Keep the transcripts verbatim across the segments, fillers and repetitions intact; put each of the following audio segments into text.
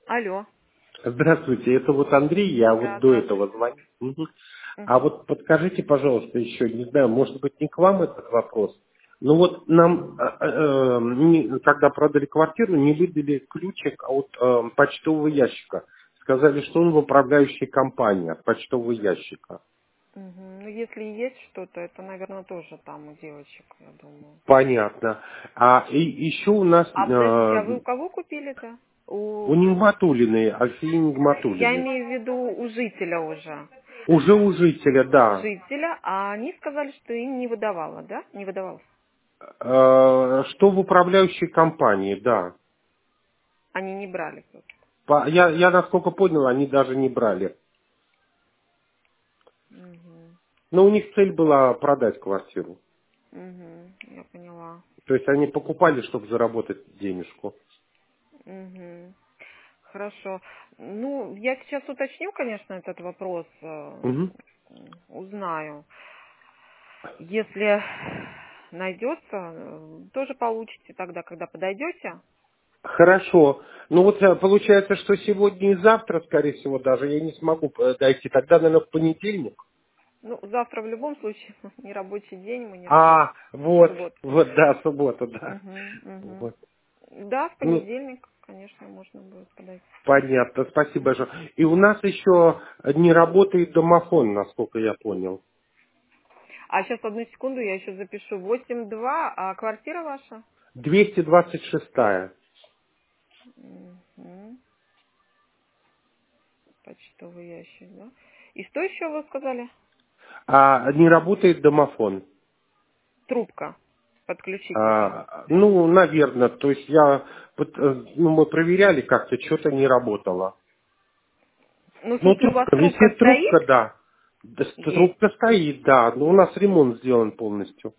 Алло. Здравствуйте, это вот Андрей, я вот Да, до этого здравствуйте. звонил. Мгм. А Мгм. вот подскажите, пожалуйста, еще, не знаю, может быть, не к вам этот вопрос, но вот нам, э, э, не- когда продали квартиру, не выдали ключик от э, почтового ящика. Сказали, что он в управляющей компании от почтового ящика. Мгм. Ну, если есть что-то, это, наверное, тоже там у девочек, я думаю. Понятно. А и еще у нас А подождите, а э, вы у кого купили-то? у У... Нигматуллиной, Альфии Я Нигматуллиной. имею в виду у жителя уже. Уже у жителя, да. Жителя, а они сказали, что им не выдавало, да? Не выдавалось. Э, Что в управляющей компании, да. Они не брали просто. По- Я, я, насколько понял, они даже не брали. Угу. Но у них цель была продать квартиру. Угу. Я поняла. То есть они покупали, чтобы заработать денежку. Угу. Хорошо. Ну, я сейчас уточню, конечно, этот вопрос, э, Мгм. узнаю. Если найдется, э, тоже получите тогда, когда подойдете. Хорошо. Ну вот э, получается, что сегодня и завтра, скорее всего, даже я не смогу э, дойти. Тогда, наверное, в понедельник. Ну, завтра в любом случае не рабочий день, мы не работаем А, вот, в субботу. вот, да, суббота, да. Мгм, мгм. Вот. Да, в Ну, понедельник, конечно, можно будет подойти. понятно, спасибо Мгм. большое. И у нас еще не работает домофон, насколько я понял. А сейчас одну секунду, я еще запишу. восемь два, а квартира ваша? двести двадцать шестая. Мгм. Почтовый ящик, да? И что еще вы сказали? А не работает домофон. Трубка. Подключить ее. А, ну, наверное, то есть я, вот, э, ну, мы проверяли как-то, что-то не работало. Ну, в Ну, смысле, у вас трубка, трубка висит стоит? трубка, да. Да, с- Есть. трубка стоит, да, но у нас ремонт сделан полностью.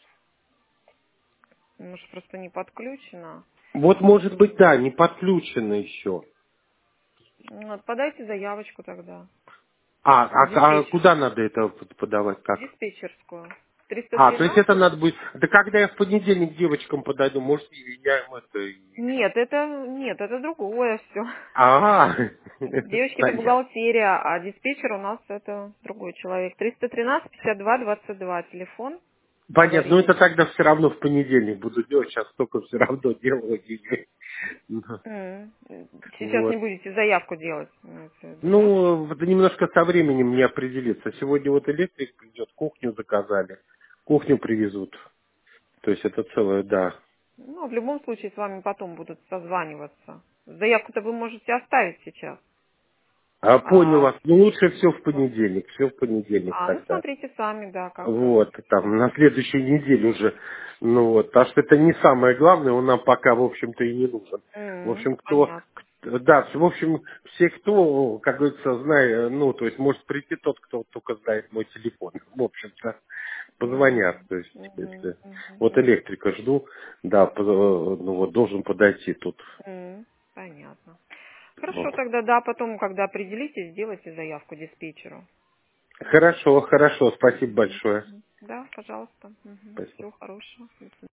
Может, просто не подключена. Вот, может быть, да, не подключено еще. Ну, вот подайте заявочку тогда А, в а, а диспетчер, куда надо это под- подавать, в как? диспетчерскую. триста А, то есть это тринадцать? надо будет... Да когда я в понедельник девочкам подойду, может, и я им это... и- Нет, это нет, это другое все. Ага, Девочки, это понятно. бухгалтерия, а диспетчер у нас это другой человек. триста тринадцать пятьдесят два двадцать два телефон Понятно, но это аварийный. тогда все равно в понедельник буду делать, сейчас только все равно делаю. Ну, М. Сейчас не вот. будете заявку делать, имеется в виду, да? Ну, вот немножко со временем не определиться. Сегодня вот электрик придет, кухню заказали, кухню привезут. То есть это целое, да. Ну, в любом случае с вами потом будут созваниваться. Заявку-то вы можете оставить сейчас. А понял А, вас. Ну, лучше все в понедельник, все в понедельник а, ну тогда. смотрите сами, да, как Вот, хотите. там, на следующей неделе уже. Ну вот, потому что это не самое главное, он нам пока, в общем-то, и не нужен. В М, общем, кто, понятно. к- да, в общем, все кто, как говорится, знает, ну, то есть может прийти тот, кто только знает мой телефон. В общем-то, позвонят, Мгм, то есть, мгм, если... мгм, Вот мгм. электрика жду, да, по- ну вот, должен подойти тут. М, понятно. Вот. Хорошо, тогда да, потом, когда определитесь, сделайте заявку диспетчеру. Хорошо, хорошо, спасибо Мгм, большое. мгм. Да, пожалуйста. Спасибо. Всего хорошего. До свидания.